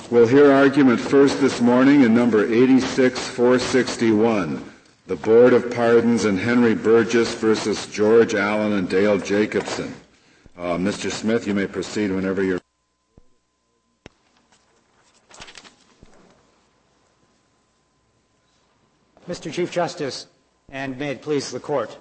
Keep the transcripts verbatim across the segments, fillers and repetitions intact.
We'll hear argument first this morning in number eighty-six four sixty-one, the Board of Pardons and Henry Burgess versus George Allen and Dale Jacobson. Uh, Mister Smith, you may proceed whenever you're. Mister Chief Justice, and may it please the Court,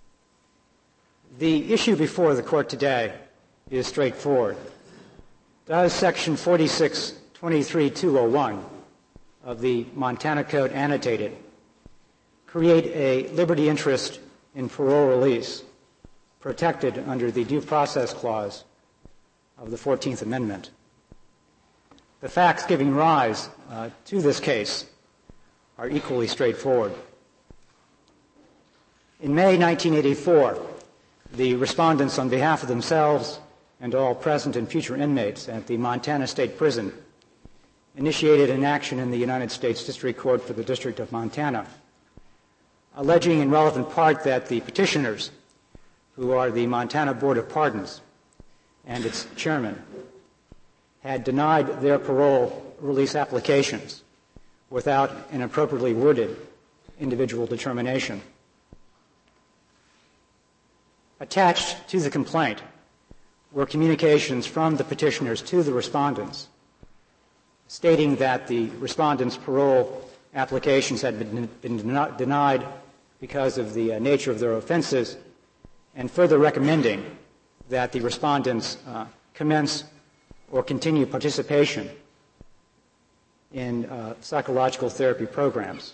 the issue before the Court today is straightforward. Does Section forty-six twenty-three dash two oh one of the Montana Code annotated create a liberty interest in parole release protected under the Due Process Clause of the fourteenth Amendment? The facts giving rise uh, to this case are equally straightforward. In May nineteen eighty-four, the respondents, on behalf of themselves and all present and future inmates at the Montana State Prison, initiated an action in the United States District Court for the District of Montana, alleging in relevant part that the petitioners, who are the Montana Board of Pardons and its chairman, had denied their parole release applications without an appropriately worded individual determination. Attached to the complaint were communications from the petitioners to the respondents stating that the respondents' parole applications had been, been den- denied because of the uh, nature of their offenses, and further recommending that the respondents uh, commence or continue participation in uh, psychological therapy programs.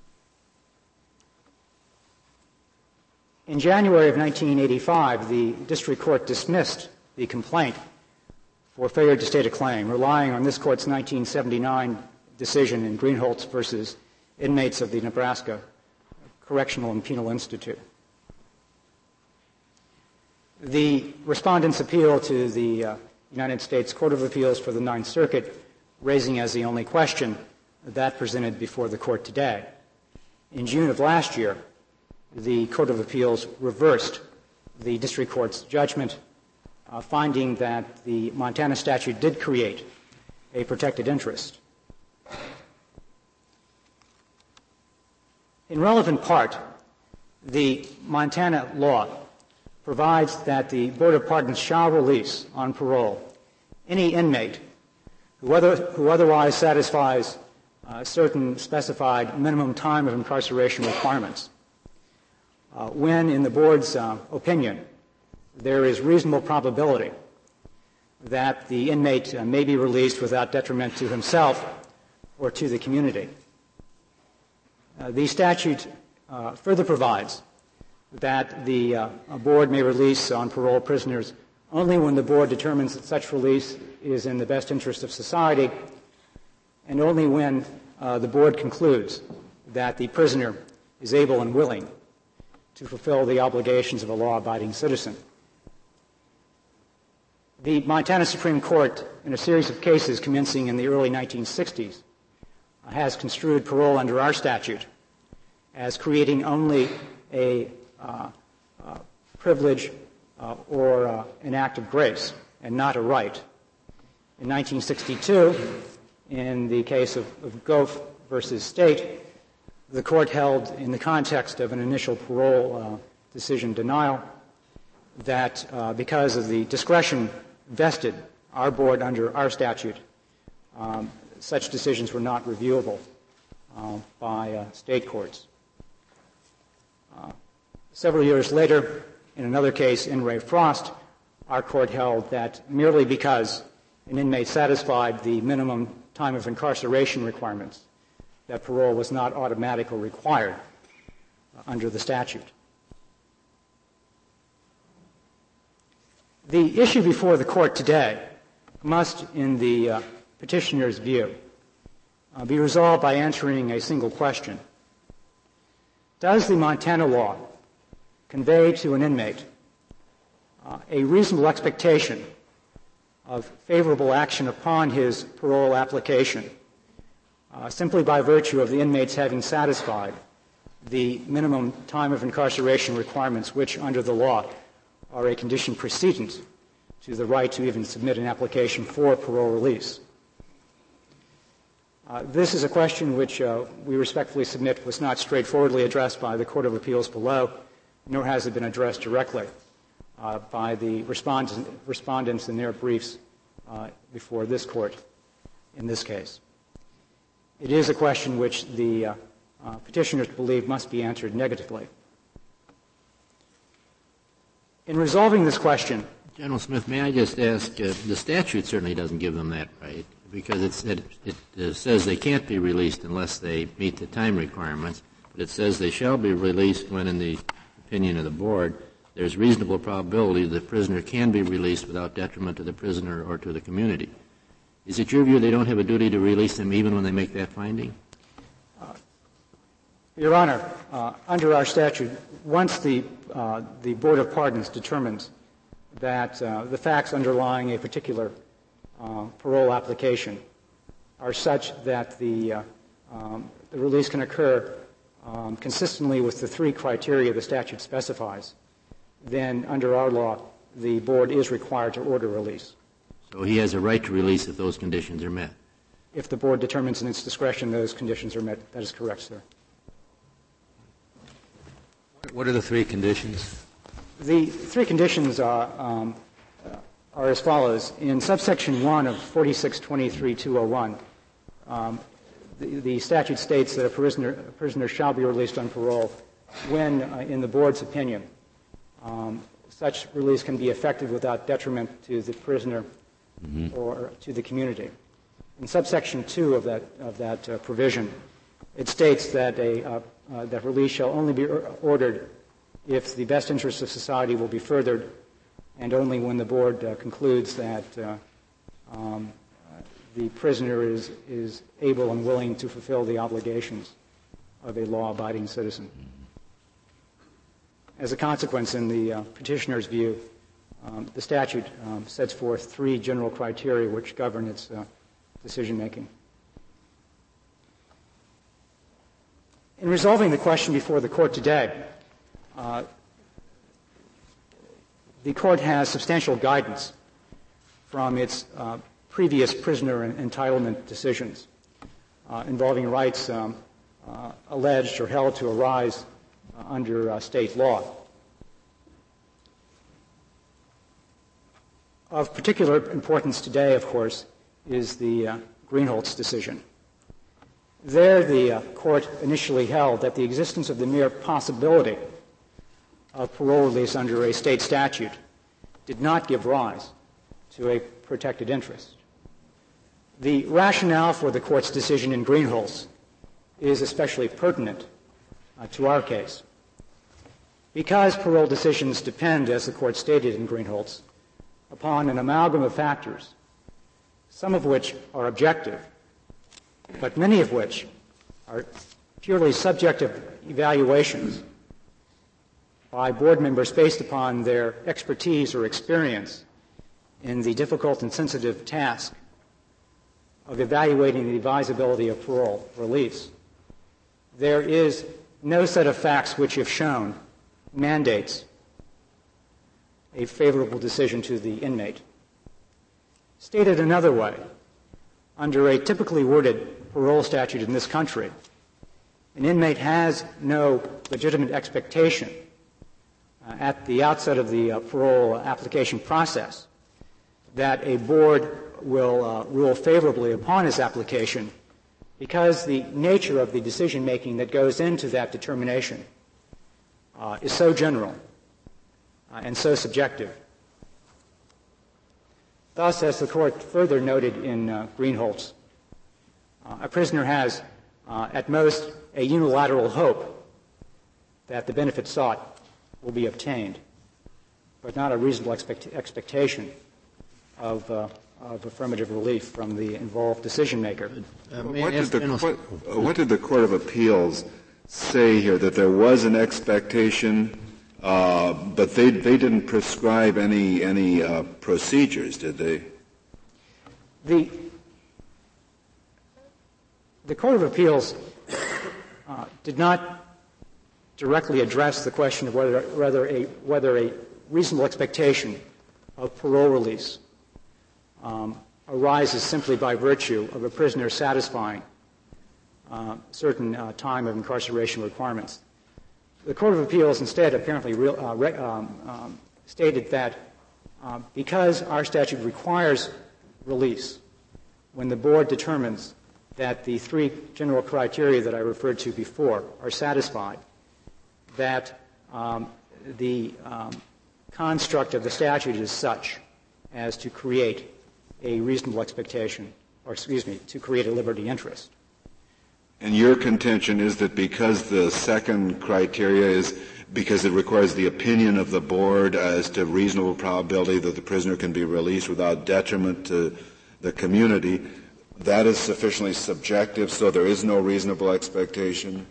In January of nineteen eighty-five, the District Court dismissed the complaint for failure to state a claim, relying on this Court's nineteen seventy-nine decision in Greenholz versus inmates of the Nebraska Correctional and Penal Institute. The respondents' appeal to the uh, United States Court of Appeals for the Ninth Circuit, raising as the only question that presented before the Court today. In June of last year, the Court of Appeals reversed the District Court's judgment, uh, finding that the Montana statute did create a protected interest. In relevant part, the Montana law provides that the Board of Pardons shall release on parole any inmate who, other, who otherwise satisfies uh, certain specified minimum time of incarceration requirements uh, when, in the Board's uh, opinion, there is reasonable probability that the inmate uh, may be released without detriment to himself or to the community. Uh, the statute uh, further provides that the uh, Board may release on parole prisoners only when the Board determines that such release is in the best interest of society, and only when uh, the Board concludes that the prisoner is able and willing to fulfill the obligations of a law-abiding citizen. The Montana Supreme Court, in a series of cases commencing in the early nineteen sixties, has construed parole under our statute as creating only a uh, uh, privilege uh, or uh, an act of grace and not a right. In nineteen sixty-two, in the case of, of Goff versus State, the Court held, in the context of an initial parole uh, decision denial, that uh, because of the discretion vested our Board under our statute, um, such decisions were not reviewable uh, by uh, state courts. Uh, several years later, in another case, in Ray Frost, our Court held that merely because an inmate satisfied the minimum time of incarceration requirements, that parole was not automatically required uh, under the statute. The issue before the Court today must, in the uh, petitioner's view, uh, be resolved by answering a single question. Does the Montana law convey to an inmate uh, a reasonable expectation of favorable action upon his parole application uh, simply by virtue of the inmates having satisfied the minimum time of incarceration requirements, which under the law are a condition precedent to the right to even submit an application for parole release? Uh, this is a question which uh, we respectfully submit was not straightforwardly addressed by the Court of Appeals below, nor has it been addressed directly uh, by the respondents, respondents in their briefs uh, before this Court in this case. It is a question which the uh, uh, petitioners believe must be answered negatively. In resolving this question, General Smith, may I just ask, uh, the statute certainly doesn't give them that right, because it's, it, it uh, says they can't be released unless they meet the time requirements, but it says they shall be released when, in the opinion of the board, there's reasonable probability the prisoner can be released without detriment to the prisoner or to the community. Is it your view they don't have a duty to release them even when they make that finding? Uh, Your Honor, uh, under our statute, once the, uh, the Board of Pardons determines that uh, the facts underlying a particular uh, parole application are such that the, uh, um, the release can occur um, consistently with the three criteria the statute specifies, then under our law, the board is required to order release. So he has a right to release if those conditions are met? If the board determines in its discretion those conditions are met, that is correct, sir. What are the three conditions? The three conditions are, um, are as follows. In subsection one of forty-six twenty-three dash two oh one, um, the, the statute states that a prisoner, a prisoner shall be released on parole when, uh, in the board's opinion, um, such release can be effected without detriment to the prisoner mm-hmm. or to the community. In subsection two of that, of that uh, provision, it states that, a, uh, uh, that release shall only be ordered if the best interests of society will be furthered, and only when the board uh, concludes that uh, um, uh, the prisoner is, is able and willing to fulfill the obligations of a law-abiding citizen. As a consequence, in the uh, petitioner's view, um, the statute um, sets forth three general criteria which govern its uh, decision-making. In resolving the question before the Court today, Uh, the Court has substantial guidance from its uh, previous prisoner entitlement decisions uh, involving rights um, uh, alleged or held to arise uh, under uh, state law. Of particular importance today, of course, is the uh, Greenholz decision. There, the uh, Court initially held that the existence of the mere possibility of parole release under a state statute did not give rise to a protected interest. The rationale for the Court's decision in Greenholz is especially pertinent uh, to our case. Because parole decisions depend, as the Court stated in Greenholz, upon an amalgam of factors, some of which are objective, but many of which are purely subjective evaluations by board members based upon their expertise or experience in the difficult and sensitive task of evaluating the advisability of parole release. There is no set of facts which, if shown, mandates a favorable decision to the inmate. Stated another way, under a typically worded parole statute in this country, an inmate has no legitimate expectation Uh, at the outset of the uh, parole application process that a board will uh, rule favorably upon his application because the nature of the decision-making that goes into that determination uh, is so general uh, and so subjective. Thus, as the Court further noted in uh, Greenholz, uh, a prisoner has uh, at most a unilateral hope that the benefit sought will be obtained, but not a reasonable expect- expectation of, uh, of affirmative relief from the involved decision-maker. Uh, what, did the, what, what did the Court of Appeals say here? That there was an expectation, uh, but they, they didn't prescribe any, any uh, procedures, did they? The, the Court of Appeals uh, did not directly address the question of whether, whether, a, whether a reasonable expectation of parole release um, arises simply by virtue of a prisoner satisfying uh, certain uh, time of incarceration requirements. The Court of Appeals instead apparently real, uh, re- um, um, stated that uh, because our statute requires release when the board determines that the three general criteria that I referred to before are satisfied, that um, the um, construct of the statute is such as to create a reasonable expectation, or excuse me, to create a liberty interest. And your contention is that because the second criteria is because it requires the opinion of the board as to reasonable probability that the prisoner can be released without detriment to the community, that is sufficiently subjective, so there is no reasonable expectation?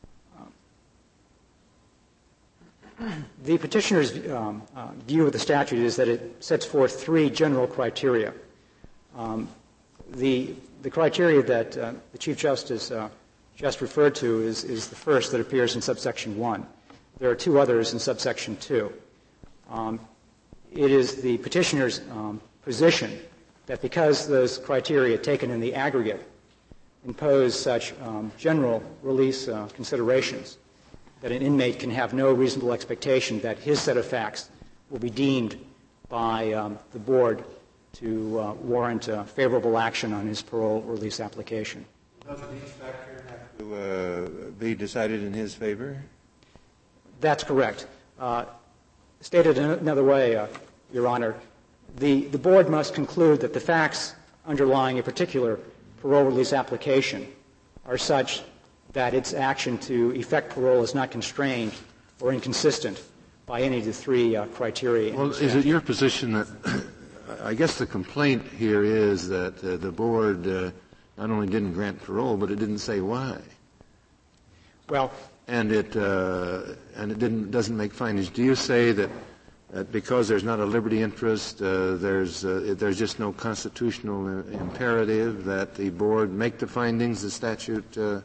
The petitioner's um, uh, view of the statute is that it sets forth three general criteria. Um, the, the criteria that uh, the Chief Justice uh, just referred to is, is the first that appears in subsection one. There are two others in subsection two. Um, it is the petitioner's um, position that because those criteria taken in the aggregate impose such um, general release uh, considerations that an inmate can have no reasonable expectation that his set of facts will be deemed by um, the board to uh, warrant uh, favorable action on his parole release application. Doesn't each factor have to uh, be decided in his favor? That's correct. Uh, stated in another way, uh, Your Honor, the, the board must conclude that the facts underlying a particular parole release application are such that its action to effect parole is not constrained or inconsistent by any of the three uh, criteria. Well, is it your position that I guess the complaint here is that uh, the board uh, not only didn't grant parole, but it didn't say why? Well, and it uh, and it didn't doesn't make findings. Do you say that, that because there's not a liberty interest, uh, there's uh, there's just no constitutional uh, imperative that the board make the findings the statute uh,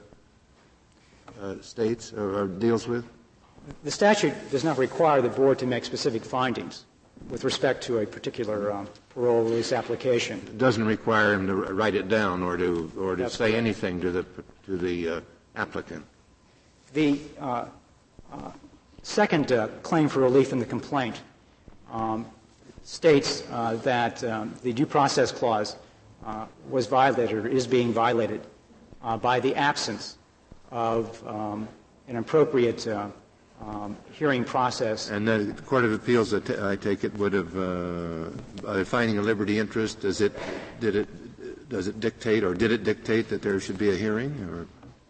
uh, states or, or deals with? The statute does not require the board to make specific findings with respect to a particular um, parole release application. It doesn't require him to write it down or to or to That's say correct. anything to the to the uh, applicant. The uh, uh, second uh, claim for relief in the complaint um, states uh, that um, the due process clause uh, was violated or is being violated uh, by the absence of um, an appropriate uh, um, hearing process. And the Court of Appeals, I, t- I take it, would have, uh, by finding a liberty interest, does it, did it, does it dictate or did it dictate that there should be a hearing? Or?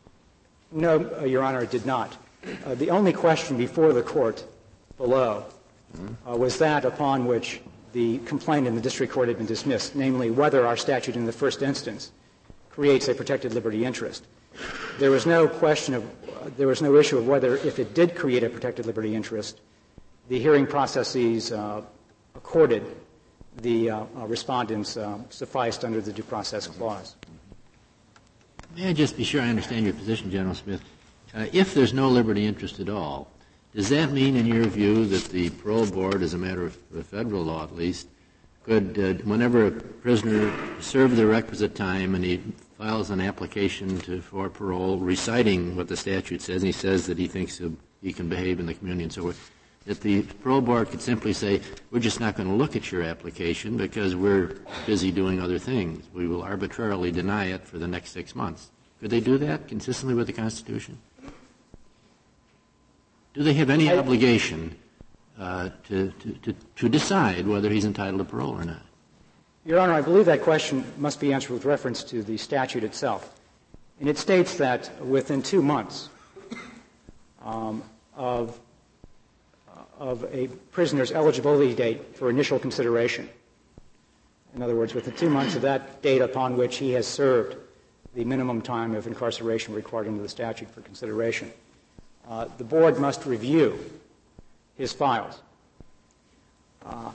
No, uh, Your Honor, it did not. Uh, the only question before the court below uh, was that upon which the complaint in the district court had been dismissed, namely whether our statute in the first instance creates a protected liberty interest. There was no question of, uh, there was no issue of whether, if it did create a protected liberty interest, the hearing processes uh, accorded the uh, uh, respondents uh, sufficed under the due process clause. May I just be sure I understand your position, General Smith? Uh, if there's no liberty interest at all, does that mean, in your view, that the parole board, as a matter of, of federal law at least, could, uh, whenever a prisoner served the requisite time and he files an application to, for parole reciting what the statute says, and he says that he thinks he'll, he can behave in the community and so forth, that the parole board could simply say, we're just not going to look at your application because we're busy doing other things. We will arbitrarily deny it for the next six months. Could they do that consistently with the Constitution? Do they have any I, obligation uh, to, to, to, to decide whether he's entitled to parole or not? Your Honor, I believe that question must be answered with reference to the statute itself. And it states that within two months um, of of a prisoner's eligibility date for initial consideration. In other words, within two months of that date upon which he has served the minimum time of incarceration required under the statute for consideration, uh, the board must review his files. Uh,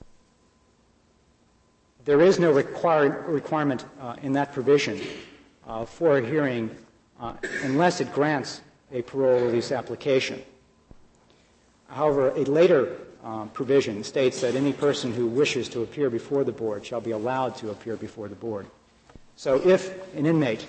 there is no require, requirement uh, in that provision uh, for a hearing uh, unless it grants a parole release application. However, a later uh, provision states that any person who wishes to appear before the board shall be allowed to appear before the board. So if an inmate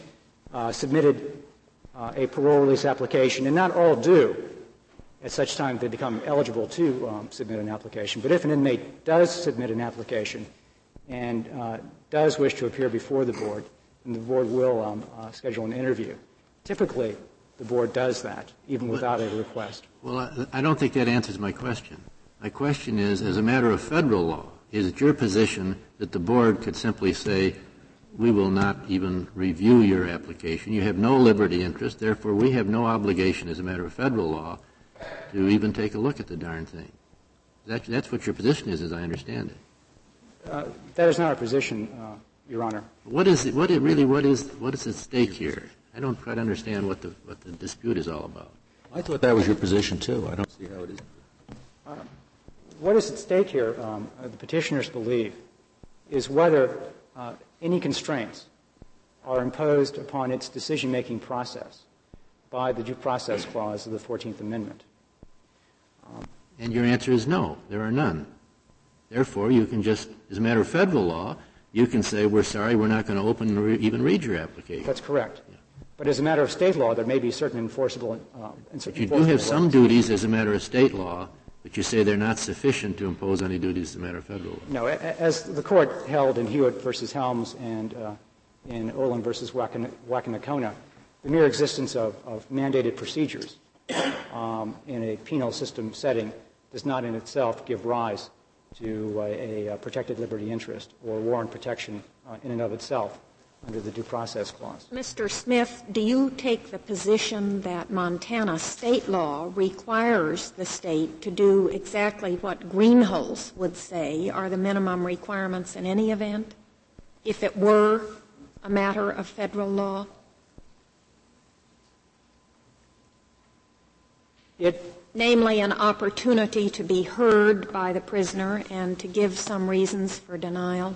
uh, submitted uh, a parole release application, and not all do at such time they become eligible to um, submit an application. But if an inmate does submit an application and uh, does wish to appear before the board, then the board will um, uh, schedule an interview. Typically, the board does that, even without a request. Well, I, I don't think that answers my question. My question is, as a matter of federal law, is it your position that the board could simply say, we will not even review your application, you have no liberty interest, therefore we have no obligation as a matter of federal law to even take a look at the darn thing? That, that's what your position is, as I understand it. Uh, that is not our position, uh, Your Honor. What is it, what it really, what is, what is at stake here? I don't quite understand what the, what the dispute is all about. I thought that was your position, too. I don't see how it is. Uh, what is at stake here, um, uh, the petitioners believe, is whether uh, any constraints are imposed upon its decision-making process by the Due Process Clause of the fourteenth Amendment. Um, and your answer is no, there are none. Therefore, you can just, as a matter of federal law, you can say, we're sorry, we're not going to open or re- even read your application. That's correct. Yeah. But as a matter of state law, there may be certain enforceable uh, But you do have some duties as a matter of state law, but you say they're not sufficient to impose any duties as a matter of federal law. No, as the court held in Hewitt versus Helms and uh, in Olin versus Wakanakona, the mere existence of, of mandated procedures um, in a penal system setting does not in itself give rise to a, a protected liberty interest or warrant protection uh, in and of itself under the Due Process Clause. Mister Smith, do you take the position that Montana state law requires the state to do exactly what Greenholz would say are the minimum requirements in any event, if it were a matter of federal law? It Namely, an opportunity to be heard by the prisoner and to give some reasons for denial?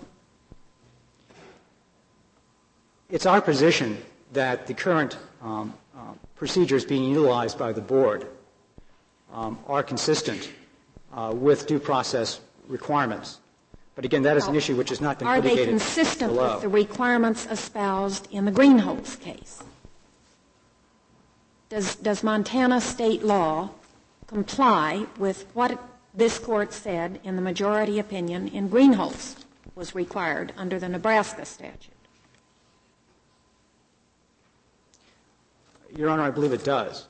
It's our position that the current um, uh, procedures being utilized by the board um, are consistent uh, with due process requirements. But again, that is an issue which has not been Are litigated they consistent below. with the requirements espoused in the Greenholz case? Does, does Montana state law comply with what this court said in the majority opinion in Greenholz was required under the Nebraska statute? Your Honor, I believe it does.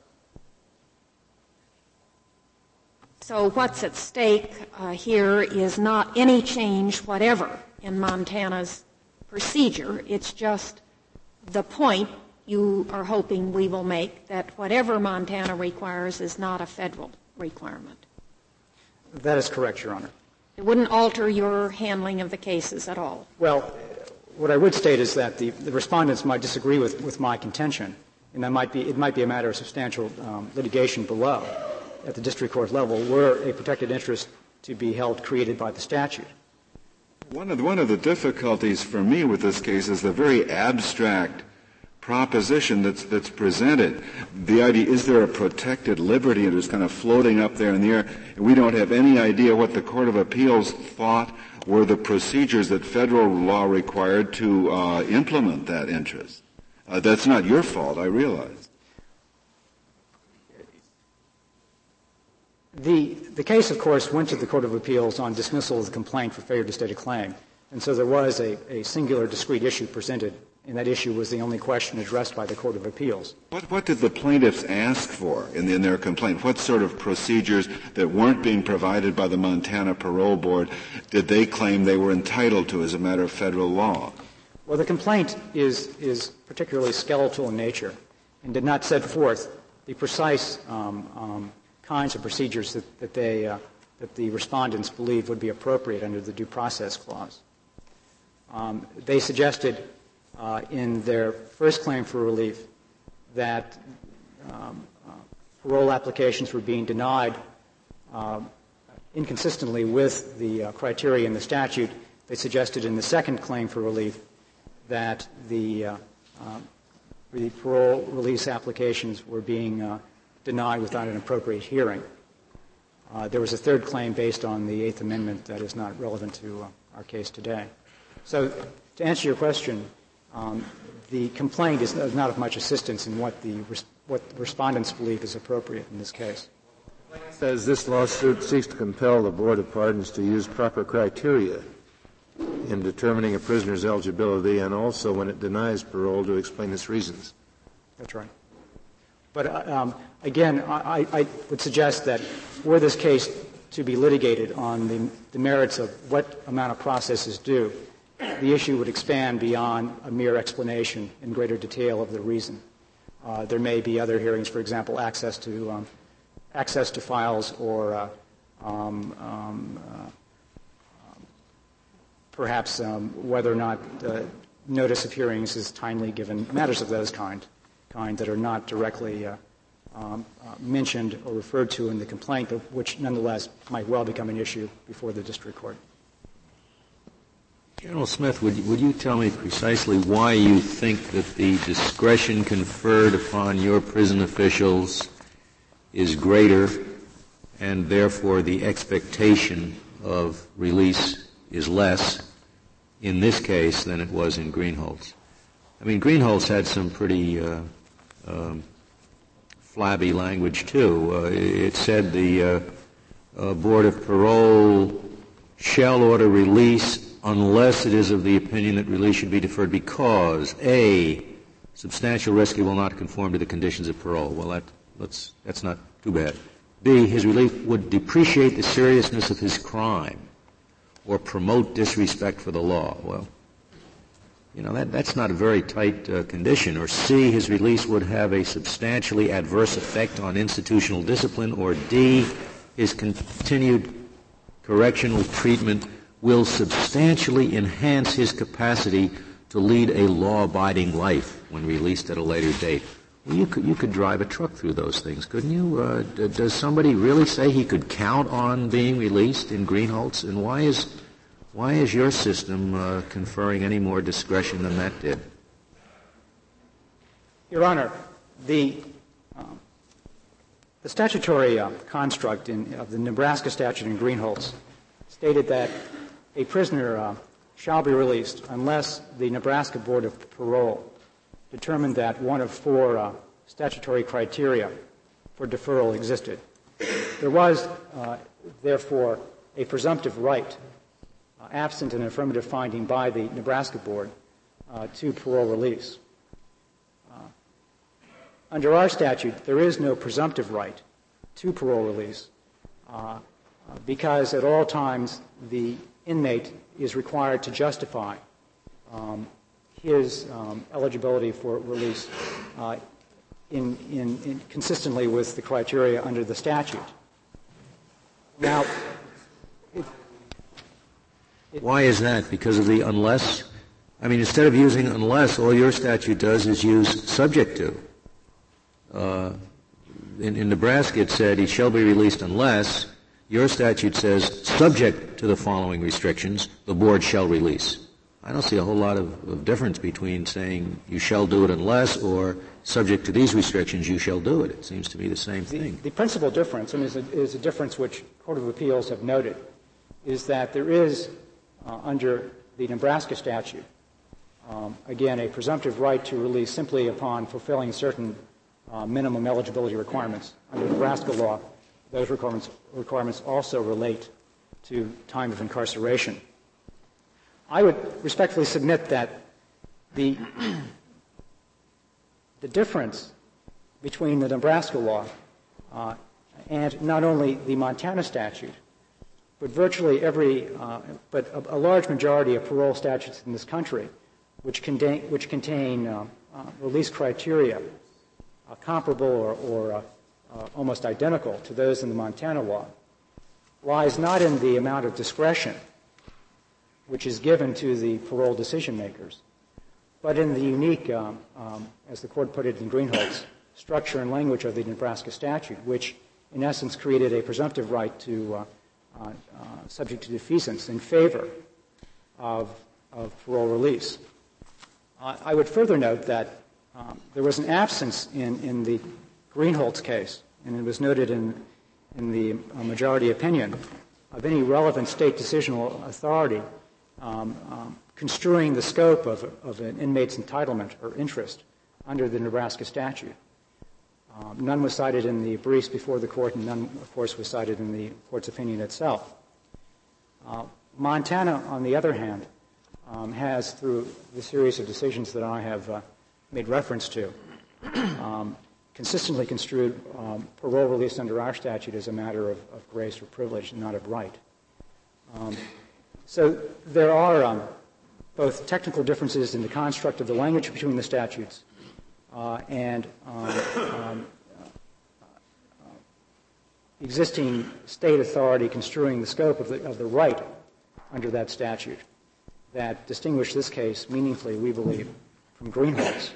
So what's at stake uh, here is not any change whatever in Montana's procedure. It's just the point you are hoping we will make that whatever Montana requires is not a federal requirement. That is correct, Your Honor. It wouldn't alter your handling of the cases at all. Well, what I would state is that the, the respondents might disagree with, with my contention, and that might be, it might be a matter of substantial um, litigation below at the district court level were a protected interest to be held created by the statute. One of the, one of the difficulties for me with this case is the very abstract proposition that's that's presented. The idea, is there a protected liberty, and it's kind of floating up there in the air, and we don't have any idea what the Court of Appeals thought were the procedures that federal law required to uh, implement that interest. Uh, that's not your fault, I realize. The, the case, of course, went to the Court of Appeals on dismissal of the complaint for failure to state a claim, and so there was a, a singular discrete issue presented, and that issue was the only question addressed by the Court of Appeals. What, what did the plaintiffs ask for in, in their complaint? What sort of procedures that weren't being provided by the Montana Parole Board did they claim they were entitled to as a matter of federal law? Well, the complaint is, is particularly skeletal in nature and did not set forth the precise um, um, kinds of procedures that, that, they, uh, that the respondents believed would be appropriate under the Due Process Clause. Um, they suggested uh, in their first claim for relief that um, uh, parole applications were being denied uh, inconsistently with the uh, criteria in the statute. They suggested in the second claim for relief that the, uh, uh, the parole release applications were being uh, denied without an appropriate hearing. Uh, there was a third claim based on the Eighth Amendment that is not relevant to uh, our case today. So to answer your question, um, the complaint is not of much assistance in what the what respondents believe is appropriate in this case. It says this lawsuit seeks to compel the Board of Pardons to use proper criteria in determining a prisoner's eligibility, and also when it denies parole to explain its reasons. That's right. But uh, um, again, I, I would suggest that were this case to be litigated on the, the merits of what amount of process is due, the issue would expand beyond a mere explanation in greater detail of the reason. Uh, there may be other hearings, for example, access to um, access to files or uh, um, um, uh, perhaps um, whether or not the notice of hearings is timely given, matters of those kind, kind that are not directly uh, um, uh, mentioned or referred to in the complaint, but which nonetheless might well become an issue before the district court. General Smith, would you, would you tell me precisely why you think that the discretion conferred upon your prison officials is greater and therefore the expectation of release is less in this case than it was in Greenholz? I mean, Greenholz had some pretty uh, um, flabby language, too. Uh, it said the uh, uh, Board of Parole shall order release unless it is of the opinion that release should be deferred because, A, substantial risk he will not conform to the conditions of parole. Well, that, let's, that's not too bad. B, his release would depreciate the seriousness of his crime or promote disrespect for the law. Well, you know, that, that's not a very tight uh, condition. Or C, his release would have a substantially adverse effect on institutional discipline. Or D, his continued correctional treatment will substantially enhance his capacity to lead a law-abiding life when released at a later date. Well, you could, you could drive a truck through those things, couldn't you? Uh, d- does somebody really say he could count on being released in Greenholz? And why is, why is your system uh, conferring any more discretion than that did? Your Honor, the, um, the statutory uh, construct in, of the Nebraska statute in Greenholz stated that a prisoner uh, shall be released unless the Nebraska Board of Parole determined that one of four uh, statutory criteria for deferral existed. There was, uh, therefore, a presumptive right, uh, absent an affirmative finding by the Nebraska Board, uh, to parole release. Uh, under our statute, there is no presumptive right to parole release uh, because at all times the inmate is required to justify um, his um, eligibility for release uh, in, in, in consistently with the criteria under the statute. Now, it, it, why is that? Because of the unless? I mean, instead of using unless, all your statute does is use subject to. Uh, in, in Nebraska, it said he shall be released unless. Your statute says subject to the following restrictions, the board shall release. I don't see a whole lot of, of difference between saying you shall do it unless or subject to these restrictions you shall do it. It seems to be the same thing. The, the principal difference, and is a, is a difference which Court of Appeals have noted, is that there is, uh, under the Nebraska statute, um, again, a presumptive right to release simply upon fulfilling certain uh, minimum eligibility requirements. Under Nebraska law, those requirements, requirements also relate to time of incarceration. I would respectfully submit that the, the difference between the Nebraska law uh, and not only the Montana statute, but virtually every, uh, but a, a large majority of parole statutes in this country, which contain, which contain uh, uh, release criteria uh, comparable or, or uh, uh, almost identical to those in the Montana law, lies not in the amount of discretion which is given to the parole decision makers, but in the unique, um, um, as the court put it in Greenholz, structure and language of the Nebraska statute, which in essence created a presumptive right to, uh, uh, uh, subject to defeasance in favor of, of parole release. Uh, I would further note that um, there was an absence in, in the Greenholz case, and it was noted in, in the uh, majority opinion, of any relevant state decisional authority Um, um, construing the scope of, of an inmate's entitlement or interest under the Nebraska statute. Um, none was cited in the briefs before the court, and none, of course, was cited in the court's opinion itself. Uh, Montana, on the other hand, um, has, through the series of decisions that I have uh, made reference to, um, consistently construed um, parole release under our statute as a matter of, of grace or privilege and not of right. Um, so there are um, both technical differences in the construct of the language between the statutes uh, and um, um, uh, existing state authority construing the scope of the, of the right under that statute that distinguish this case meaningfully, we believe, from Greenhalgh's.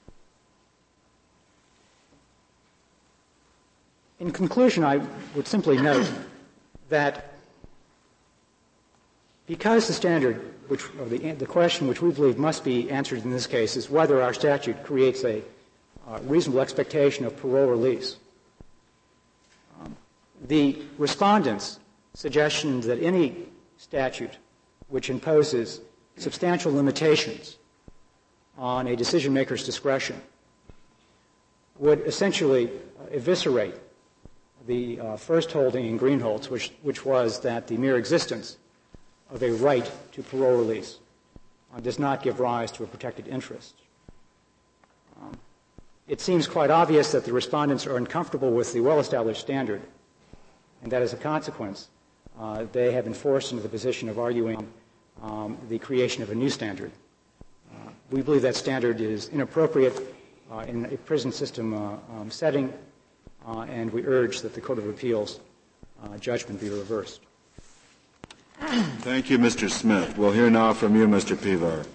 In conclusion, I would simply note that because the standard, which, or the, the question which we believe must be answered in this case is whether our statute creates a uh, reasonable expectation of parole release, um, the respondents' suggestion that any statute which imposes substantial limitations on a decision-maker's discretion would essentially eviscerate the uh, first holding in Greenhalgh's, which, which was that the mere existence of a right to parole release uh, does not give rise to a protected interest. Um, it seems quite obvious that the respondents are uncomfortable with the well-established standard, and that as a consequence, uh, they have been forced into the position of arguing um, the creation of a new standard. Uh, we believe that standard is inappropriate uh, in a prison system uh, um, setting, uh, and we urge that the Court of Appeals uh, judgment be reversed. Thank you, Mister Smith. We'll hear now from you, Mister Pevar.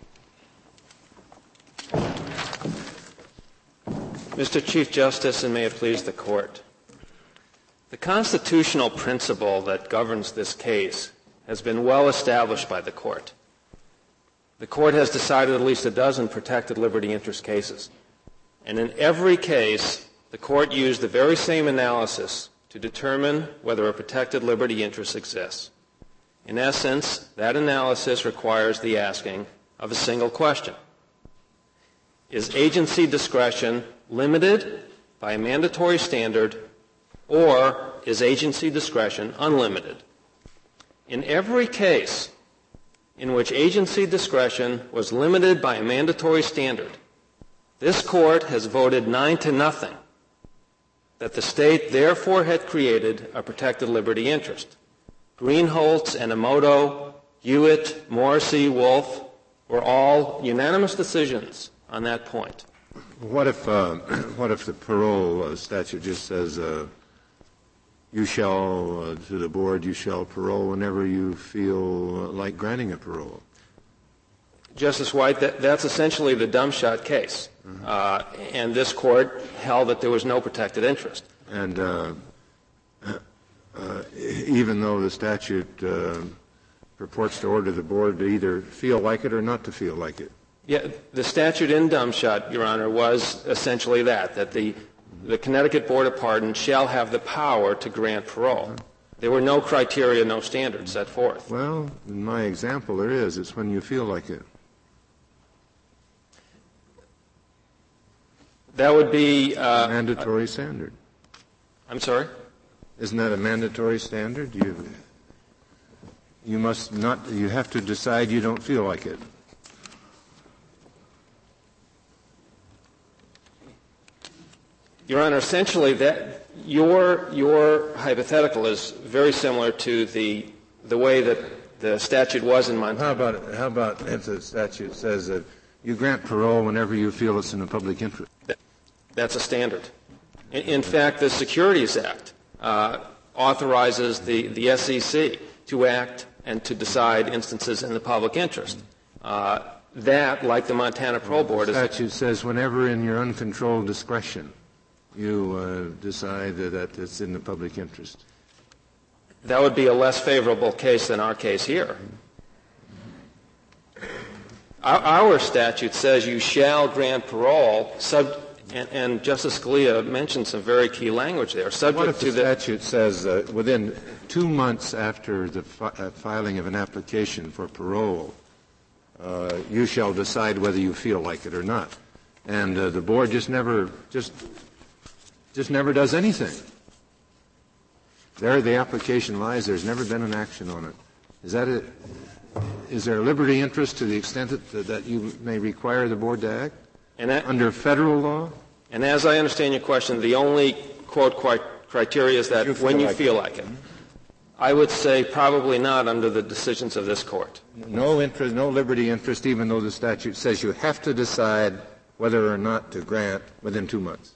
Mister Chief Justice, and may it please the Court, the constitutional principle that governs this case has been well established by the Court. The Court has decided at least a dozen protected liberty interest cases, and in every case, the Court used the very same analysis to determine whether a protected liberty interest exists. In essence, that analysis requires the asking of a single question. Is agency discretion limited by a mandatory standard, or is agency discretion unlimited? In every case in which agency discretion was limited by a mandatory standard, this Court has voted nine to nothing that the state therefore had created a protected liberty interest. Greenhalgh's, Enomoto, Hewitt, Morrissey, Wolf were all unanimous decisions on that point. What if, uh, what if the parole uh, statute just says, uh, you shall, uh, to the board, you shall parole whenever you feel uh, like granting a parole? Justice White, that, that's essentially the dumb shot case. Mm-hmm. Uh, and this Court held that there was no protected interest. And uh, uh, even though the statute uh, purports to order the board to either feel like it or not to feel like it. Yeah, the statute in dumb shot, Your Honor, was essentially that, that the, the Connecticut Board of Pardons shall have the power to grant parole. Mm-hmm. There were no criteria, no standards set forth. Well, in my example, there is. It's when you feel like it. That would be uh, a mandatory standard. I'm sorry? Isn't that a mandatory standard? You you must not. You have to decide you don't feel like it. Your Honor, essentially that your your hypothetical is very similar to the the way that the statute was in Montana. How about how about if the statute says that you grant parole whenever you feel it's in the public interest? That, that's a standard. In, in fact, the Securities Act uh, authorizes the, the S E C to act and to decide instances in the public interest. Uh, that, like the Montana Parole Board, the is... The statute says whenever in your uncontrolled discretion you uh, decide that it's in the public interest. That would be a less favorable case than our case here. Our, our statute says you shall grant parole, sub, and, and Justice Scalia mentioned some very key language there. Subject what if to the statute says uh, within two months after the fi- uh, filing of an application for parole, uh, you shall decide whether you feel like it or not. And uh, the board just never, just, just never does anything. There the application lies. There's never been an action on it. Is that it? Is there a liberty interest to the extent that, that you may require the board to act and that, under federal law? And as I understand your question, the only, quote, criteria is that you when you like feel it. like it. I would say probably not under the decisions of this Court. No interest, no liberty interest, even though the statute says you have to decide whether or not to grant within two months.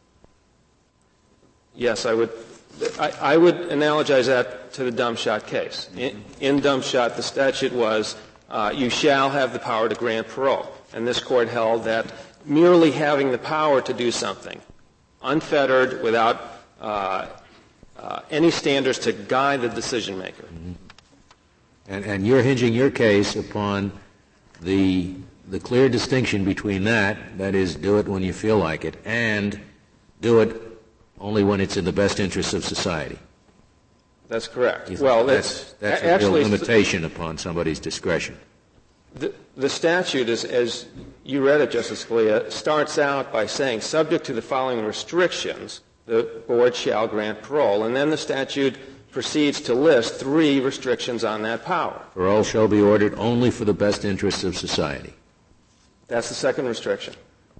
Yes, I would. I, I would analogize that to the dumb shot case. In, in dumb shot, the statute was uh, you shall have the power to grant parole, and this Court held that merely having the power to do something, unfettered, without uh, uh, any standards to guide the decision maker. Mm-hmm. And, and you're hinging your case upon the the clear distinction between that, that is, do it when you feel like it, and do it only when it's in the best interest of society. That's correct. Well, that's, that's a actually real limitation upon somebody's discretion. The, the statute, is, as you read it, Justice Scalia, starts out by saying, subject to the following restrictions, the board shall grant parole. And then the statute proceeds to list three restrictions on that power. Parole shall be ordered only for the best interests of society. That's the second restriction.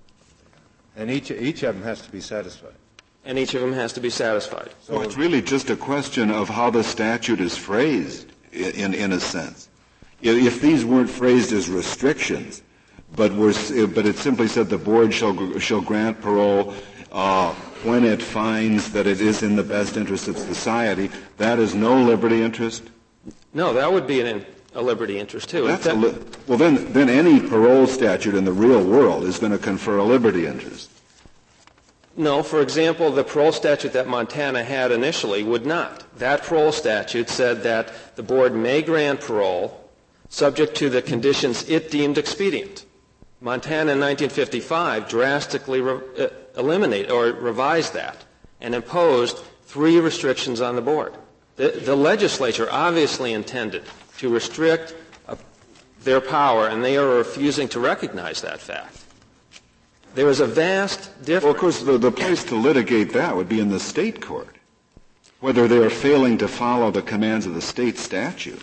And each, each of them has to be satisfied. And each of them has to be satisfied. So it's really just a question of how the statute is phrased, in, in a sense. If these weren't phrased as restrictions, but were, but it simply said the board shall, shall grant parole uh, when it finds that it is in the best interest of society, that is no liberty interest? No, that would be an, a liberty interest, too. That's a li- well, then, then any parole statute in the real world is going to confer a liberty interest. No, for example, the parole statute that Montana had initially would not. That parole statute said that the board may grant parole subject to the conditions it deemed expedient. Montana in nineteen fifty-five drastically re- uh, eliminated or revised that and imposed three restrictions on the board. The, the legislature obviously intended to restrict uh, their power, and they are refusing to recognize that fact. There is a vast difference. Well, of course, the, the place to litigate that would be in the state court, whether they are failing to follow the commands of the state statute.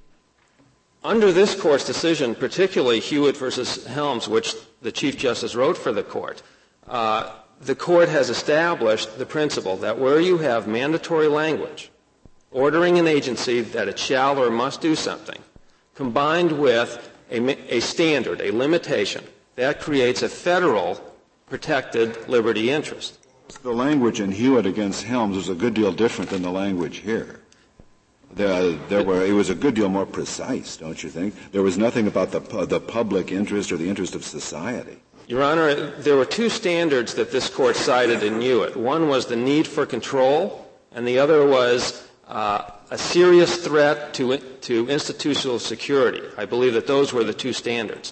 Under this Court's decision, particularly Hewitt versus Helms, which the Chief Justice wrote for the Court, uh, the Court has established the principle that where you have mandatory language ordering an agency that it shall or must do something, combined with a, a standard, a limitation, that creates a federal protected liberty interest. The language in Hewitt against Helms was a good deal different than the language here. There, there were, it was a good deal more precise, don't you think? There was nothing about the, the public interest or the interest of society. Your Honor, there were two standards that this Court cited in Hewitt. One was the need for control, and the other was uh, a serious threat to, to institutional security. I believe that those were the two standards.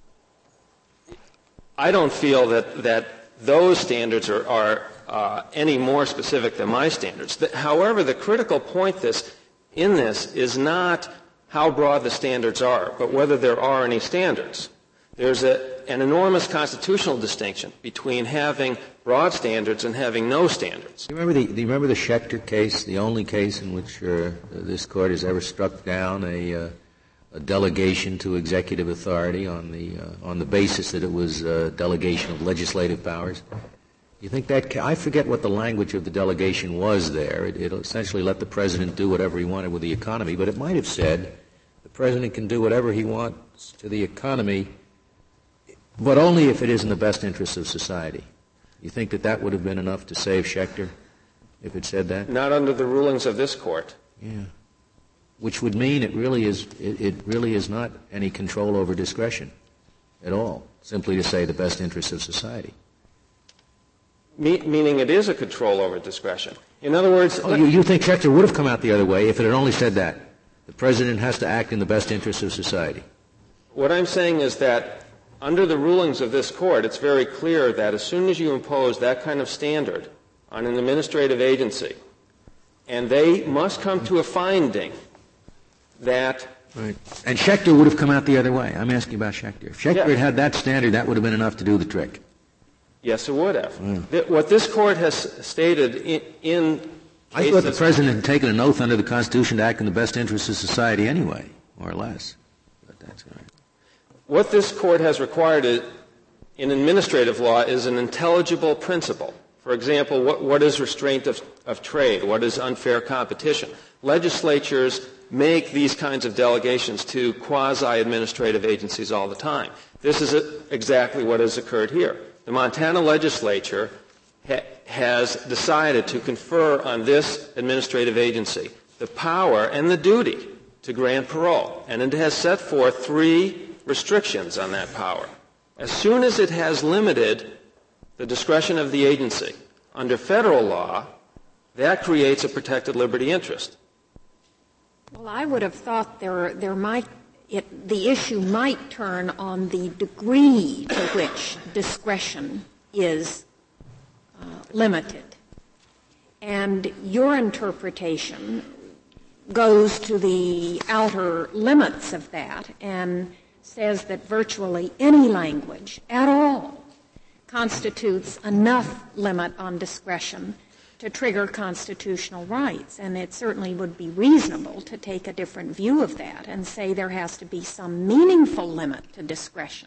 I don't feel that, that those standards are, are uh, any more specific than my standards. The, however, the critical point this, in this is not how broad the standards are, but whether there are any standards. There's a, an enormous constitutional distinction between having broad standards and having no standards. Do you remember the, do you remember the Schechter case, the only case in which uh, this Court has ever struck down a uh, a delegation to executive authority on the uh, on the basis that it was a delegation of legislative powers? You think that ca- I forget what the language of the delegation was there. It, it essentially let the president do whatever he wanted with the economy, but it might have said the president can do whatever he wants to the economy, but only if it is in the best interest of society. You think that that would have been enough to save Schechter if it said that? Not under the rulings of this Court. Yeah. Which would mean it really is it, it really is not any control over discretion at all, simply to say the best interests of society. Me- meaning it is a control over discretion. In other words... Oh, you, you think Schechter would have come out the other way if it had only said that? The president has to act in the best interests of society. What I'm saying is that under the rulings of this Court, it's very clear that as soon as you impose that kind of standard on an administrative agency, and they must come to a finding that Right. And Schechter would have come out the other way. I'm asking about Schechter. If Schechter Yeah. had had that standard, that would have been enough to do the trick. Yes, it would have. Mm. Th- What this court has stated in, in I thought the president had taken an oath under the Constitution to act in the best interests of society anyway, more or less. But that's all right. What this court has required is, in administrative law is an intelligible principle. For example, what, what is restraint of, of trade? What is unfair competition? Legislatures make these kinds of delegations to quasi-administrative agencies all the time. This is a, exactly what has occurred here. The Montana legislature ha- has decided to confer on this administrative agency the power and the duty to grant parole, and it has set forth three restrictions on that power. As soon as it has limited the discretion of the agency under federal law, that creates a protected liberty interest. Well, I would have thought there, there might, it, the issue might turn on the degree to which discretion is uh, limited. And your interpretation goes to the outer limits of that and says that virtually any language at all constitutes enough limit on discretion to trigger constitutional rights. And it certainly would be reasonable to take a different view of that and say there has to be some meaningful limit to discretion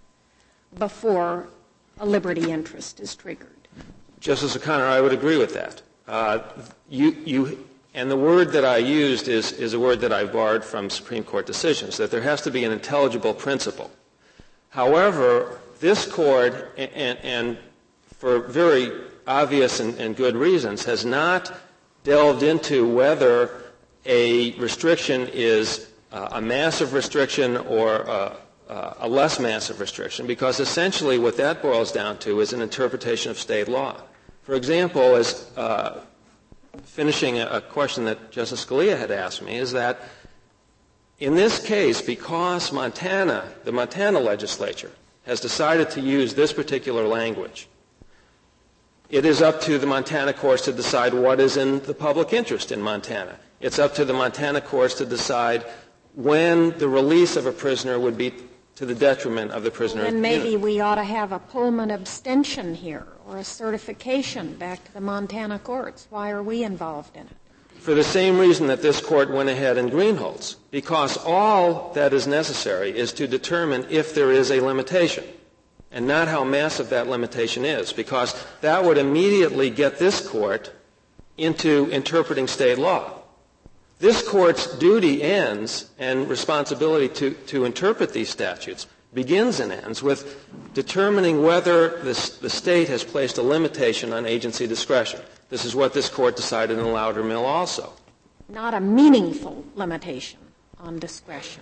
before a liberty interest is triggered. Justice O'Connor, I would agree with that. Uh, you, you, and the word that I used is, is a word that I borrowed from Supreme Court decisions, that there has to be an intelligible principle. However, this Court, and, and, and for very obvious and, and good reasons, has not delved into whether a restriction is uh, a massive restriction or a, a less massive restriction, because essentially what that boils down to is an interpretation of state law. For example, as uh, finishing a, a question that Justice Scalia had asked me, is that in this case, because Montana, the Montana legislature, has decided to use this particular language, it is up to the Montana courts to decide what is in the public interest in Montana. It's up to the Montana courts to decide when the release of a prisoner would be to the detriment of the prisoner's And maybe unit. we ought to have a Pullman abstention here or a certification back to the Montana courts. Why are we involved in it? For the same reason that this Court went ahead in Greenholz, because all that is necessary is to determine if there is a limitation, and not how massive that limitation is, because that would immediately get this Court into interpreting state law. This Court's duty ends, and responsibility to, to interpret these statutes begins and ends with determining whether this, the state has placed a limitation on agency discretion. This is what this Court decided in Loudermill also. Not a meaningful limitation on discretion.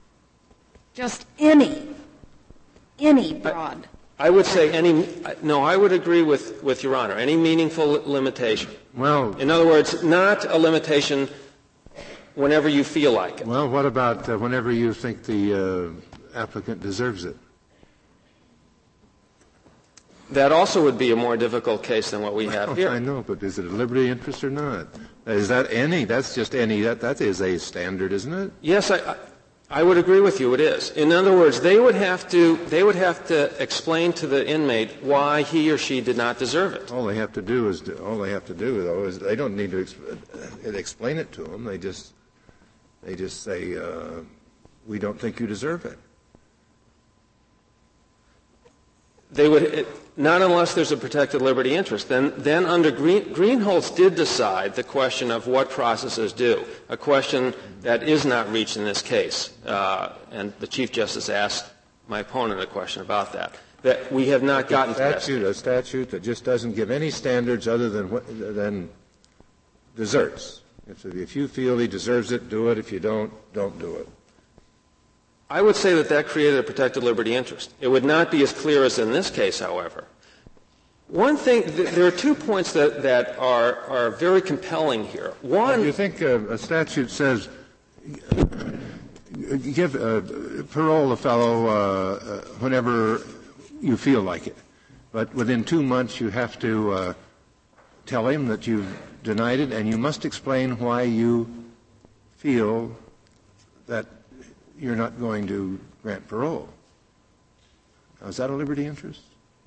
Just any, any broad. I would say any, no, I would agree with, with Your Honor, any meaningful limitation. Well, In other words, not a limitation whenever you feel like it. well, what about uh, whenever you think the uh, applicant deserves it? That also would be a more difficult case than what we have Oh, here. I know, but is it a liberty interest or not? Is that any? That's just any. That that is a standard, isn't it? Yes, I, I, I would agree with you. It is. In other words, they would have to they would have to explain to the inmate why he or she did not deserve it. All they have to do is all they have to do though is they don't need to ex- explain it to them. They just they just say uh, we don't think you deserve it. They would it, not unless there's a protected liberty interest. Then, then under Green, Greenholz did decide the question of what processes do, a question that is not reached in this case. Uh, and the Chief Justice asked my opponent a question about that. That we have not gotten to that. Statute, a statute that just doesn't give any standards other than what, than deserts. If, if you feel he deserves it, do it. If you don't, don't do it. I would say that that created a protected liberty interest. It would not be as clear as in this case, however. One thing, th- there are two points that, that are, are very compelling here. One, Do you think uh, a statute says give uh, parole a fellow uh, uh, whenever you feel like it, but within two months you have to uh, tell him that you've denied it, and you must explain why you feel that you're not going to grant parole. Now, is that a liberty interest?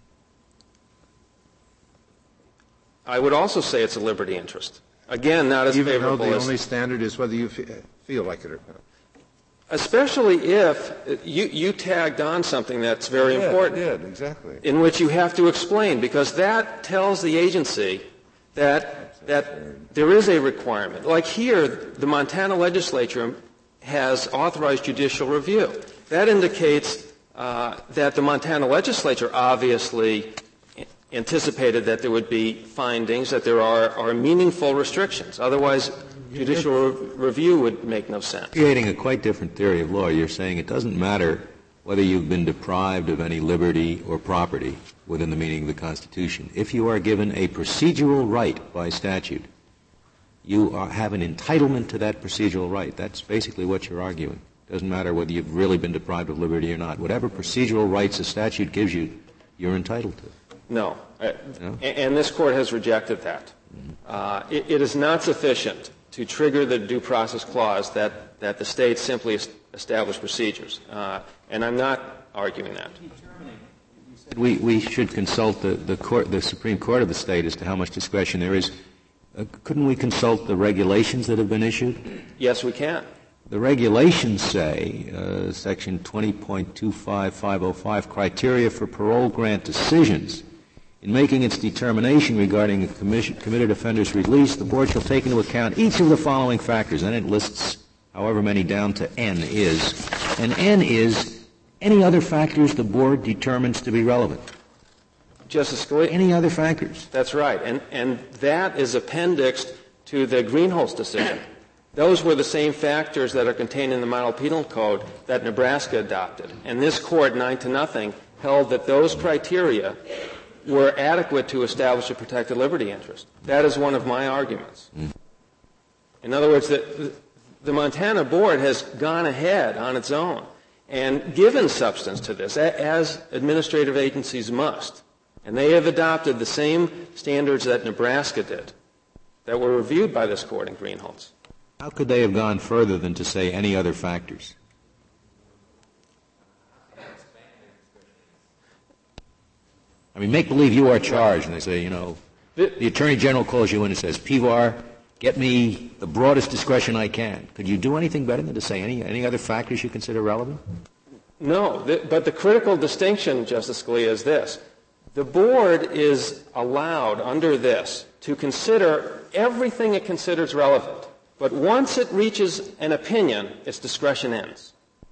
I would also say it's a liberty interest. Again, not as Even favorable though the as... only standard is whether you feel like it or not. Especially if you, you tagged on something that's very I did, important. I did, exactly. In which you have to explain, because that tells the agency that, that there is a requirement. Like here, the Montana legislature has authorized judicial review. That indicates uh, that the Montana legislature obviously anticipated that there would be findings, that there are, are meaningful restrictions. Otherwise, judicial re- review would make no sense. Creating a quite different theory of law. You're saying it doesn't matter whether you've been deprived of any liberty or property within the meaning of the Constitution. If you are given a procedural right by statute, you are, have an entitlement to that procedural right. That's basically what you're arguing. It doesn't matter whether you've really been deprived of liberty or not. Whatever procedural rights a statute gives you, you're entitled to. No. Uh, no? And this Court has rejected that. Uh, it, it is not sufficient to trigger the due process clause that, that the states simply est- establish procedures. Uh, and I'm not arguing that. We, we should consult the, the, court, the Supreme Court of the state as to how much discretion there is. Uh, couldn't we consult the regulations that have been issued? Yes, we can. The regulations say, uh, Section twenty point two five five oh five, criteria for parole grant decisions. In making its determination regarding a commission, committed offender's release, the Board shall take into account each of the following factors, and it lists however many down to N is. And N is any other factors the Board determines to be relevant. Justice Scalia. Any other factors. That's right. And, and that is appendixed to the Greenholz decision. Those were the same factors that are contained in the Model Penal Code that Nebraska adopted. And this Court, nine to nothing, held that those criteria were adequate to establish a protected liberty interest. That is one of my arguments. Mm. In other words, the, the Montana Board has gone ahead on its own and given substance to this, as administrative agencies must. And they have adopted the same standards that Nebraska did, that were reviewed by this Court in Greenholz. How could they have gone further than to say any other factors? I mean, make believe you are charged, and they say, you know, the Attorney General calls you in and says, P V R, get me the broadest discretion I can. Could you do anything better than to say any, any other factors you consider relevant? No, the, but the critical distinction, Justice Scalia, is this. The Board is allowed under this to consider everything it considers relevant. But once it reaches an opinion, its discretion ends.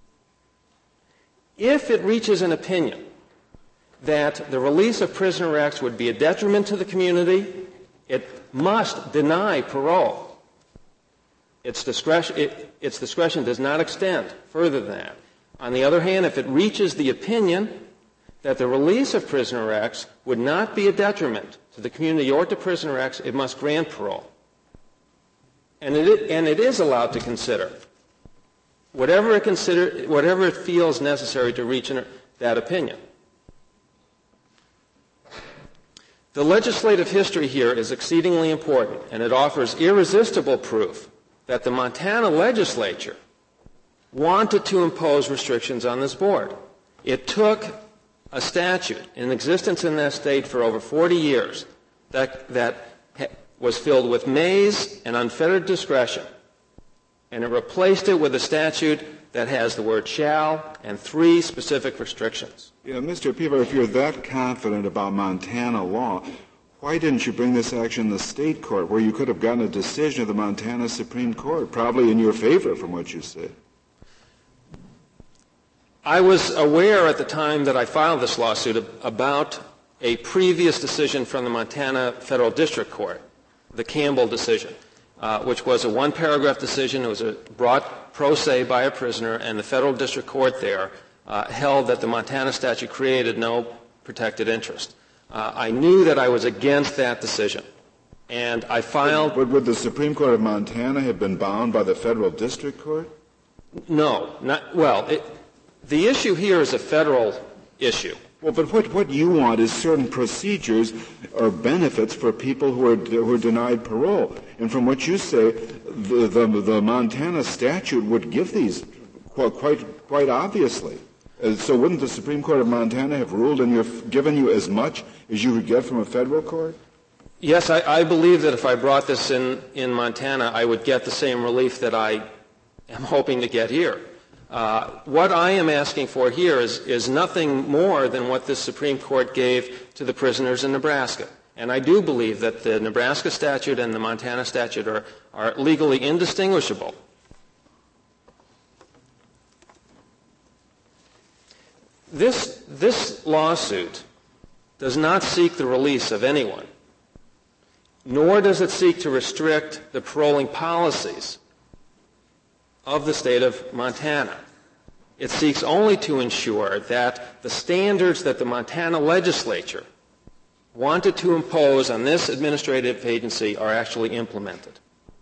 If it reaches an opinion that the release of prisoner X would be a detriment to the community, it must deny parole. Its discretion, it, its discretion does not extend further than that. On the other hand, if it reaches the opinion that the release of prisoner X would not be a detriment to the community or to prisoner X, it must grant parole. And it, and it is allowed to consider whatever it consider, whatever it feels necessary to reach an, that opinion. The legislative history here is exceedingly important, and it offers irresistible proof that the Montana legislature wanted to impose restrictions on this board. It took a statute in existence in that state for over forty years that, that was filled with maze and unfettered discretion, and it replaced it with a statute that has the word shall and three specific restrictions. Yeah, Mister Peaver, if you're that confident about Montana law, why didn't you bring this action in the state court where you could have gotten a decision of the Montana Supreme Court, probably in your favor from what you said? I was aware at the time that I filed this lawsuit about a previous decision from the Montana Federal District Court, the Campbell decision, uh, which was a one-paragraph decision. It was a brought pro se by a prisoner, and the Federal District Court there uh, held that the Montana statute created no protected interest. Uh, I knew that I was against that decision, and I filed... Would, would the Supreme Court of Montana have been bound by the Federal District Court? No. Not, well, it, the issue here is a federal issue. Well, but what, what you want is certain procedures or benefits for people who are, who are denied parole. And from what you say, the, the, the Montana statute would give these Well, quite, quite obviously. Uh, so wouldn't the Supreme Court of Montana have ruled and you've given you as much as you would get from a federal court? Yes, I, I believe that if I brought this in, in Montana, I would get the same relief that I am hoping to get here. Uh, what I am asking for here is, is nothing more than what the Supreme Court gave to the prisoners in Nebraska. And I do believe that the Nebraska statute and the Montana statute are, are legally indistinguishable. This, this lawsuit does not seek the release of anyone, nor does it seek to restrict the paroling policies of the state of Montana. It seeks only to ensure that the standards that the Montana legislature wanted to impose on this administrative agency are actually implemented.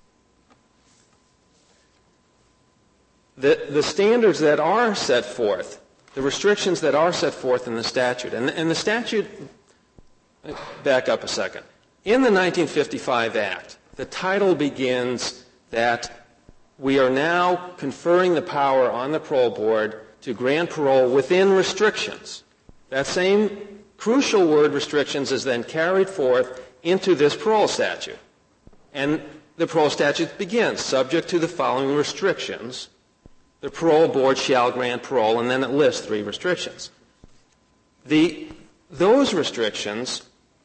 The, the standards that are set forth, the restrictions that are set forth in the statute, and, and the statute, back up a second. In the nineteen fifty-five Act, the title begins that we are now conferring the power on the parole board to grant parole within restrictions. That same crucial word, restrictions, is then carried forth into this parole statute. And the parole statute begins, subject to the following restrictions, the parole board shall grant parole, and then it lists three restrictions. The, those restrictions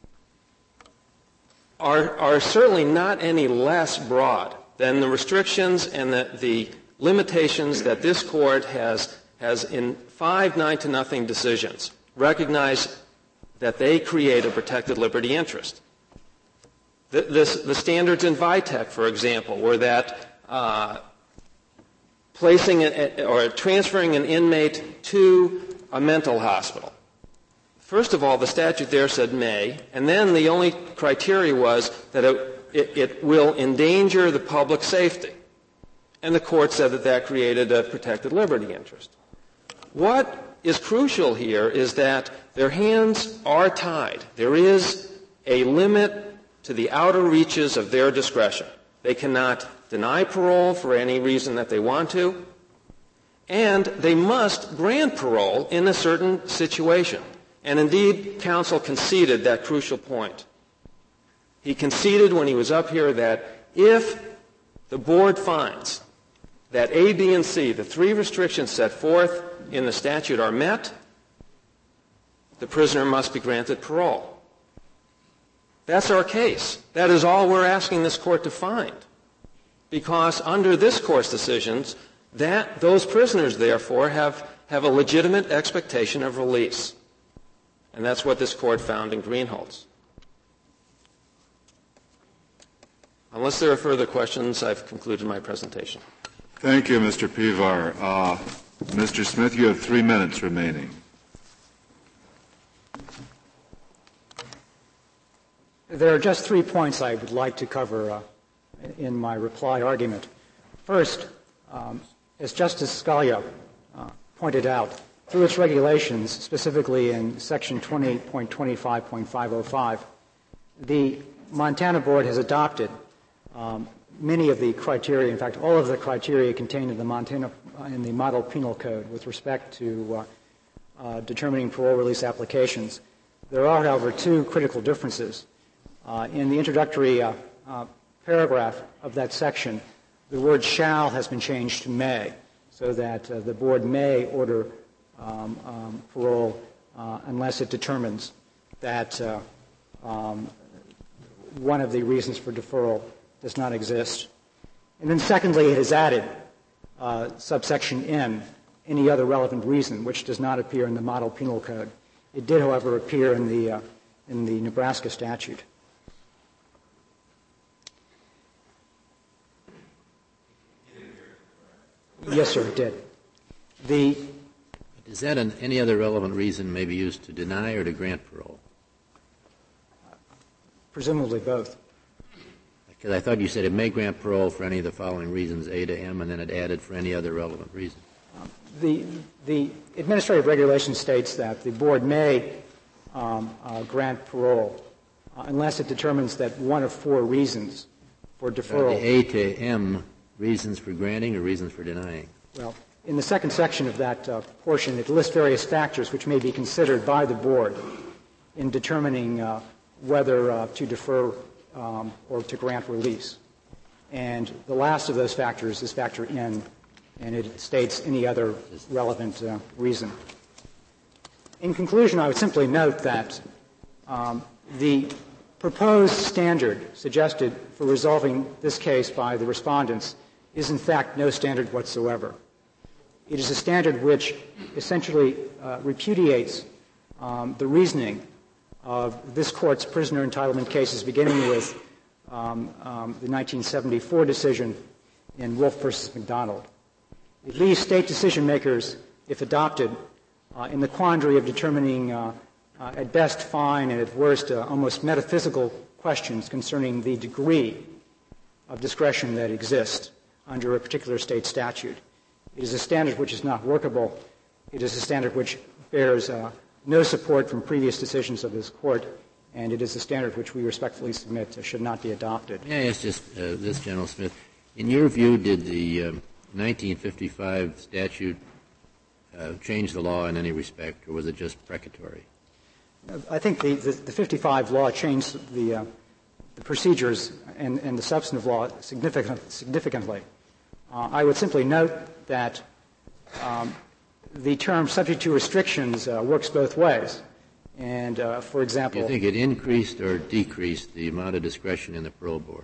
are, are certainly not any less broad than the restrictions and the, the limitations that this court has, has in five nine to nothing decisions recognized that they create a protected liberty interest. The, this, the standards in VITEC, for example, were that uh, placing a, or transferring an inmate to a mental hospital. First of all, the statute there said may, and then the only criteria was that it, it, it will endanger the public safety. And the court said that that created a protected liberty interest. What is crucial here is that their hands are tied. There is a limit to the outer reaches of their discretion. They cannot deny parole for any reason that they want to, and they must grant parole in a certain situation. And indeed, counsel conceded that crucial point. He conceded when he was up here that if the board finds that A, B, and C, the three restrictions set forth in the statute, are met, the prisoner must be granted parole. That's our case. That is all we're asking this court to find. Because under this court's decisions, that those prisoners, therefore, have, have a legitimate expectation of release. And that's what this court found in Greenholz. Unless there are further questions, I've concluded my presentation. Thank you, Mister Pevar. Uh, Mister Smith, you have three minutes remaining. There are just three points I would like to cover uh, in my reply argument. First, um, as Justice Scalia uh, pointed out, through its regulations, specifically in Section twenty-eight point twenty-five point five oh five, the Montana Board has adopted um, many of the criteria, in fact, all of the criteria contained in the Montana uh, in the Model Penal Code with respect to uh, uh, determining parole release applications. There are, however, two critical differences. Uh, in the introductory uh, uh, paragraph of that section, the word shall has been changed to may, so that uh, the board may order um, um, parole uh, unless it determines that uh, um, one of the reasons for deferral does not exist. And then secondly, it has added uh, subsection N, any other relevant reason, which does not appear in the Model Penal Code. It did, however, appear in the, uh, in the Nebraska statute. Yes, sir, it did. The Is that an, any other relevant reason may be used to deny or to grant parole? Presumably both. Because I thought you said it may grant parole for any of the following reasons, A to M, and then it added for any other relevant reason. Um, the, the administrative regulation states that the board may um, uh, grant parole uh, unless it determines that one of four reasons for deferral. Uh, the A to M, reasons for granting or reasons for denying? Well, In the second section of that uh, portion, it lists various factors which may be considered by the board in determining uh, whether uh, to defer um, or to grant release. And the last of those factors is factor N, and it states any other relevant uh, reason. In conclusion, I would simply note that um, the proposed standard suggested for resolving this case by the respondents is in fact no standard whatsoever. It is a standard which essentially uh, repudiates um, the reasoning of this Court's prisoner entitlement cases, beginning with um, um, the nineteen seventy-four decision in Wolf versus McDonald. It leaves state decision makers, if adopted, uh, in the quandary of determining uh, uh, at best fine and at worst uh, almost metaphysical questions concerning the degree of discretion that exists under a particular state statute. It is a standard which is not workable. It is a standard which bears uh, no support from previous decisions of this Court, and it is a standard which we respectfully submit uh, should not be adopted. May I ask just uh, this, General Smith? In your view, did the um, nineteen fifty-five statute uh, change the law in any respect, or was it just precatory? I think the, the, the fifty-five law changed the, uh, the procedures and, and the substantive law significant, significantly. Uh, I would simply note that um, the term subject to restrictions uh, works both ways. And, uh, for example... Do you think it increased or decreased the amount of discretion in the parole board?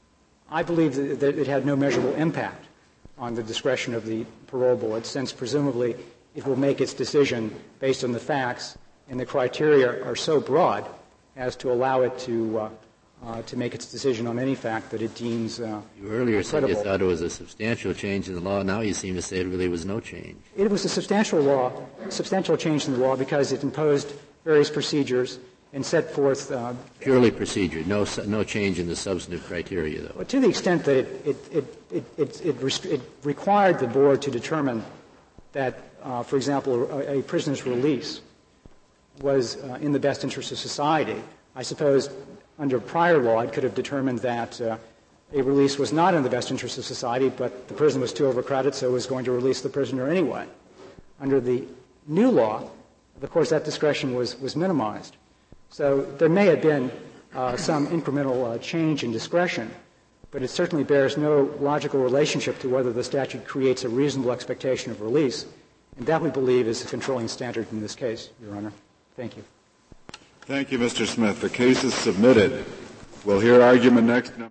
I believe that, that it had no measurable impact on the discretion of the parole board, since presumably it will make its decision based on the facts, and the criteria are so broad as to allow it to uh, uh, to make its decision on any fact that it deems uh, You earlier said credible. you thought it was a substantial change in the law. Now you seem to say it really was no change. It was a substantial law, substantial change in the law because it imposed various procedures and set forth uh, purely procedure, no no change in the substantive criteria, though. But to the extent that it it it it, it, it, rest- it required the board to determine that, uh, for example, a, a prisoner's release was uh, in the best interest of society, I suppose under prior law it could have determined that uh, a release was not in the best interest of society, but the prison was too overcrowded, so it was going to release the prisoner anyway. Under the new law, of course, that discretion was, was minimized. So there may have been uh, some incremental uh, change in discretion, but it certainly bears no logical relationship to whether the statute creates a reasonable expectation of release, and that we believe is the controlling standard in this case, Your Honor. Thank you. Thank you, Mister Smith. The case is submitted. We'll hear argument next.